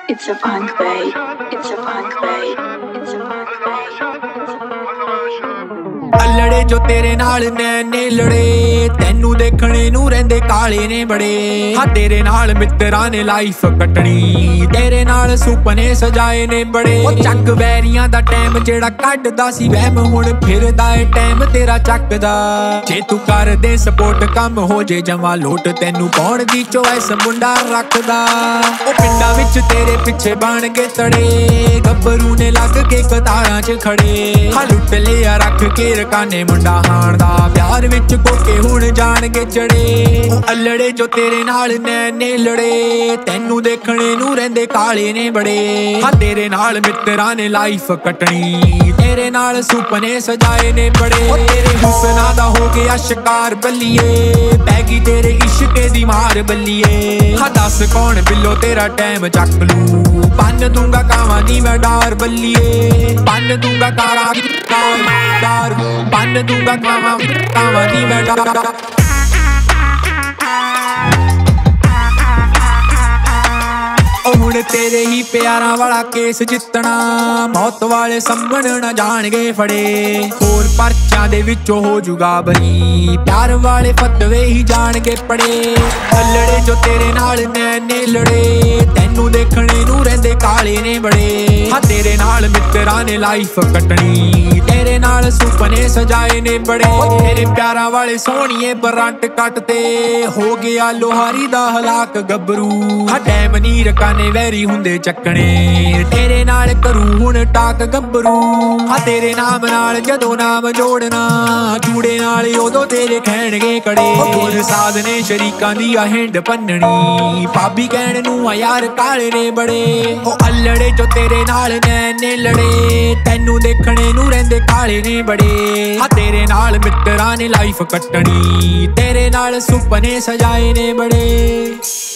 It's a funk babe. It's a funk babe. It's a funk babe. ਅਲੜੇ ਜੋ ਤੇਰੇ ਨਾਲ ਨੈਣੇ ਲੜੇ, ਤੈਨੂੰ ਦੇਖਣੇ ਨੂੰ ਰਹਿੰਦੇ ਕਾਲੇ ਨੇ ਬੜੇ। ਹਾਂ ਤੇਰੇ ਨਾਲ ਮਿੱਤਰਾਂ ਨੇ ਲਾਈਫ ਕੱਟਣੀ, ਤੇਰੇ ਨਾਲ ਸੁਪਨੇ ਸਜਾਏ ਨੇ ਬੜੇ। ਉਹ ਚੱਕ ਵੈਰੀਆਂ ਦਾ ਟਾਈਮ ਜਿਹੜਾ ਕੱਢਦਾ ਸੀ ਵਹਿਮ, ਹੁਣ ਫਿਰਦਾ ਏ ਟਾਈਮ ਤੇਰਾ ਚੱਕਦਾ। ਜੇ ਤੂੰ ਕਰਦੇ ਸਪੋਰਟ ਕੰਮ ਹੋ ਜੇ ਜਮਾ ਲੋਟ, ਤੈਨੂੰ ਪਾਉਣ ਦੀ ਚੋਇਸ ਮੁੰਡਾ ਰੱਖਦਾ। ਉਹ ਪਿੰਡਾਂ ਵਿੱਚ ਤੇਰੇ ਪਿੱਛੇ ਬਣ ਕੇ ਤੜੇ, ਗੱਭਰੂ ਨੇ ਲੱਗ ਕੇ ਕਤਾਰਾਂ 'ਚ ਖੜੇ। ਹਾਂ ਲੁੱਟ ਲਿਆ ਰੱਖ ਕੇ ਰਕਾਨੇ ਮੁੰਡਾ ਹਾਣ ਦਾ, ਪਿਆਰ ਵਿੱਚ ਕੋਕੇ ਹੁਣ ਜਾਣਗੇ ਚੜੇ। ਉਹ ਅਲੜੇ ਜੋ ਤੇਰੇ ਨਾਲ ਨੈਣੇ ਲੜੇ, ਤੈਨੂੰ ਦੇਖਣੇ ਨੂੰ ਰਹਿੰਦੇ ਕਾਲੇ ਨੇ ਬੜੇ। ਹਾਂ ਤੇਰੇ ਨਾਲ ਮਿੱਤਰਾਂ ਨੇ ਲਾਈਫ ਕੱਟਣੀ, ਤੇਰੇ ਨਾਲ ਸੁਪਨੇ ਸਜਾਏ ਨੇ ਬੜੇ। ਉਹ ਤੇਰੇ ਹੁਸਨਾਂ ਦਾ ਹੋ ਗਿਆ ਸ਼ਿਕਾਰ ਬੱਲੀਏ, ਪੈ ਗਈ ਤੇਰੇ ਇਸ਼ਕੇ ਦੀ ਮਾਰ ਬੱਲੀਏ। ਹਾਂ ਦੱਸ ਕੌਣ ਬਿੱਲੋ ਤੇਰਾ ਟਾਈਮ ਚੱਕ ਲੂ, ਬੰਨ ਦੂੰਗਾ ਕਾਵਾਂ ਦੀ ਮੈਂ ਡਾਰ ਬੱਲੀਏ। ਬੰਨ ਦੂੰਗਾ ਕਾਰਾ ਡਾਰ, ਬੰਨ ਦੂੰਗਾ ਕਾਵਾਂ ਦੀ ਮੈਂ ਡਾਰ। ਹੁਣ ਤੇਰੇ ਹੀ ਪਿਆਰਾਂ ਵਾਲਾ ਕੇਸ ਜਿੱਤਣਾ, ਮੌਤ ਵਾਲੇ ਸੰਭਣ ਨਾ ਜਾਣਗੇ ਫੜੇ। ਹੋਰ ਪਰਚਾਂ ਦੇ ਵਿੱਚੋਂ ਹੋ ਜੂਗਾ ਬਰੀ, ਪਿਆਰ ਵਾਲੇ ਫਤਵੇ ਹੀ ਜਾਣਗੇ ਪੜੇ। ਅਲੜੇ ਜੋ ਤੇਰੇ ਨਾਲ ਨੈਣੇ ਲੜੇ, ਤੈਨੂੰ ਦੇਖਣੇ ਨੂੰ ਰਹਿੰਦੇ ਕਾਲੇ ਨੇ ਬੜੇ। ਹਾਂ ਤੇਰੇ ਨਾਲ ਮਿੱਤਰਾਂ ਨੇ ਲਾਈਫ ਕੱਟਣੀ, ਤੇਰੇ ਨਾਲ ਸੁਪਨੇ ਸਜਾਏ ਨੇ ਬੜੇ। ਤੇਰੇ ਪਿਆਰਾਂ ਵਾਲੇ ਸੋਹਣੀਏ ਬਰੰਟ ਕੱਟ ਤੇ ਹੋ ਗਿਆ ਲੋਹਾਰੀ ਦਾ ਹਲਾਕ ਗੱਭਰੂ। ਹਾਂ ਟਾਈਮ ਨੀ ਰਕਾਨੇ ਵੈਰੀ ਹੁੰਦੇ ਚੱਕਣੇ, ਤੇਰੇ ਨਾਲ ਕਰੂ ਹੁਣ ਟਾਕ ਗੱਭਰੂ। ਹਾਂ ਤੇਰੇ ਨਾਮ ਨਾਲ ਜਦੋਂ ਨਾਮ ਜੋੜਨਾ, ਜੂੜੇ ਨਾਲ ਉਦੋਂ ਤੇਰੇ ਖੈਣਗੇ ਕੜੇ। ਹੋਰ ਸਾਧ ਨੇ ਸ਼ਰੀਕਾਂ ਦੀ ਆ ਹਿੰਡ ਭੰਨਣੀ, ਭਾਬੀ ਕਹਿਣ ਨੂੰ ਆ ਯਾਰ ਕਾਲੇ ਨੇ ਬੜੇ। ਉਹ ਅਲੜੇ ਜੋ ਤੇਰੇ ਨਾਲ ਨੈਣੇ ਲੜੇ, ਤੈਨੂੰ ਦੇਖਣੇ ਨੂੰ ਰਹਿੰਦੇ ਕਾਲੇ ਨੇ ਬੜੇ। ਹਾਂ ਤੇਰੇ ਨਾਲ ਮਿੱਤਰਾਂ ਨੇ ਲਾਈਫ ਕੱਟਣੀ, ਤੇਰੇ ਨਾਲ ਸੁਪਨੇ ਸਜਾਏ ਨੇ ਬੜੇ।